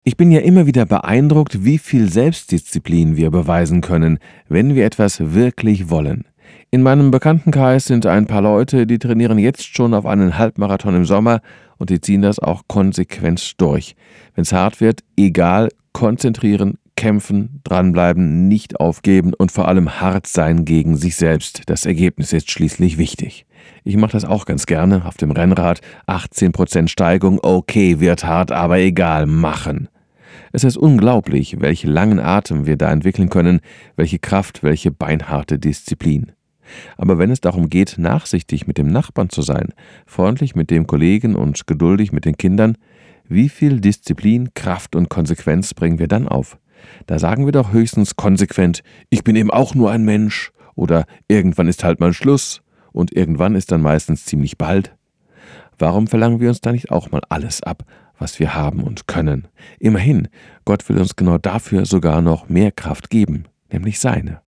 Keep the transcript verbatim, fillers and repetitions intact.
Ich bin ja immer wieder beeindruckt, wie viel Selbstdisziplin wir beweisen können, wenn wir etwas wirklich wollen. In meinem Bekanntenkreis sind ein paar Leute, die trainieren jetzt schon auf einen Halbmarathon im Sommer und die ziehen das auch konsequent durch. Wenn es hart wird, egal, konzentrieren, kämpfen, dranbleiben, nicht aufgeben und vor allem hart sein gegen sich selbst. Das Ergebnis ist schließlich wichtig. Ich mache das auch ganz gerne auf dem Rennrad. achtzehn Prozent Steigung, okay, wird hart, aber egal, machen. Es ist unglaublich, welchen langen Atem wir da entwickeln können, welche Kraft, welche beinharte Disziplin. Aber wenn es darum geht, nachsichtig mit dem Nachbarn zu sein, freundlich mit dem Kollegen und geduldig mit den Kindern, wie viel Disziplin, Kraft und Konsequenz bringen wir dann auf? Da sagen wir doch höchstens konsequent, ich bin eben auch nur ein Mensch oder irgendwann ist halt mal Schluss und irgendwann ist dann meistens ziemlich bald. Warum verlangen wir uns da nicht auch mal alles ab, was wir haben und können? Immerhin, Gott will uns genau dafür sogar noch mehr Kraft geben, nämlich seine.